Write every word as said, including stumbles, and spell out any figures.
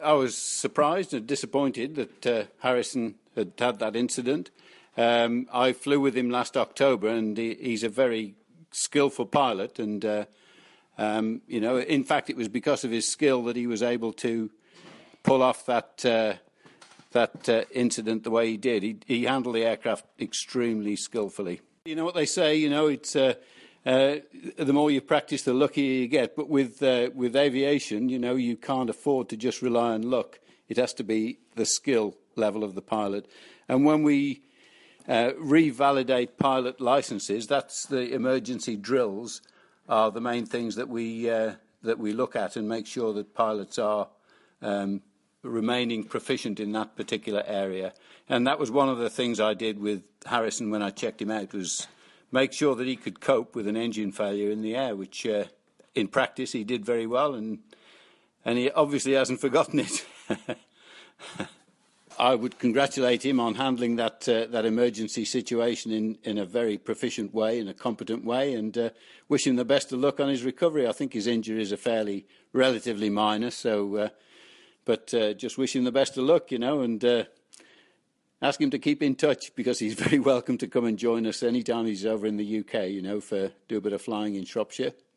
I was surprised and disappointed that uh, Harrison had had that incident. Um, I flew with him last October, and he, he's a very skillful pilot. And uh, um, you know, in fact, it was because of his skill that he was able to pull off that uh, that uh, incident the way he did. He, he handled the aircraft extremely skillfully. You know what they say? You know, it's. Uh, Uh, the more you practice, the luckier you get. But with uh, with aviation, you know, you can't afford to just rely on luck. It has to be the skill level of the pilot. And when we uh, revalidate pilot licenses, that's the emergency drills are the main things that we uh, that we look at and make sure that pilots are um, remaining proficient in that particular area. And that was one of the things I did with Harrison when I checked him out, was make sure that he could cope with an engine failure in the air, which uh, in practice he did very well, and and he obviously hasn't forgotten it. I would congratulate him on handling that uh, that emergency situation in, in a very proficient way, in a competent way, and uh, wish him the best of luck on his recovery. I think his injuries are fairly relatively minor, so uh, but uh, just wish him the best of luck, you know, and uh, ask him to keep in touch, because he's very welcome to come and join us anytime he's over in the U K, you know, for do a bit of flying in Shropshire.